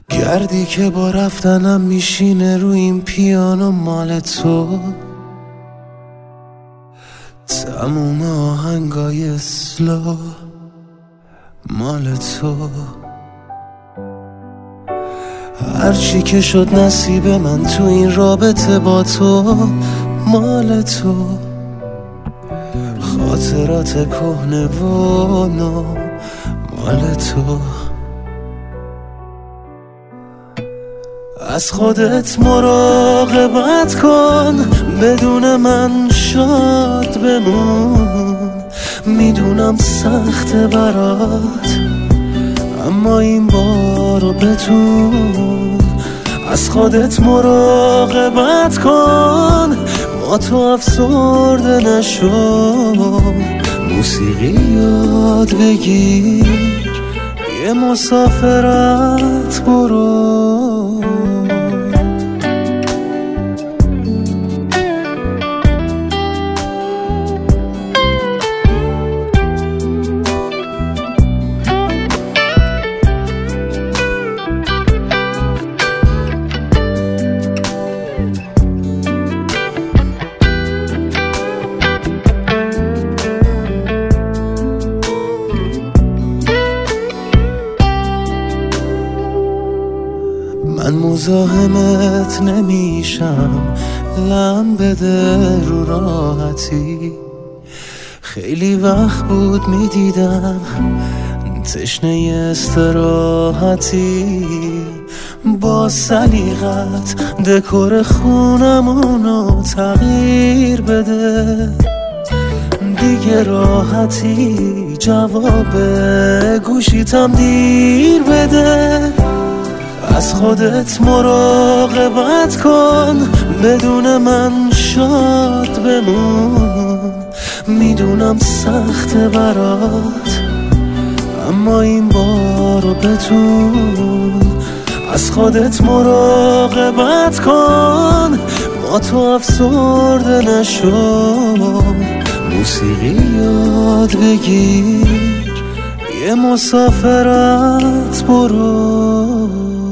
گردی که با رفتنم میشینه رو این پیانو مال تو، تموم آهنگای اسلو مال تو، هرچی که شد نصیب من تو این رابطه با تو مال تو، خاطرات کهنه و نو مال تو. از خودت مراقبت کن، بدون من شاد بمون، میدونم سخته برات اما این بارو بتون. از خودت مراقبت کن، با تو افسرده نشو، موسیقی یاد بگیر، یه مسافرت برو. من مزاحمت نمیشم، لم بده رو راحتی، خیلی وقت بود میدیدم تشنه استراحتی. با سلیقت دکور خونمونو تغییر بده، دیگه راحتی جواب گوشیتم دیر بده. از خودت مراقبت کن، بدون من شاد بمون، میدونم سخته برات اما این بارو بتون. از خودت مراقبت کن، با تو افسرده نشو، موسیقی یاد بگیر، یه مسافرت برو.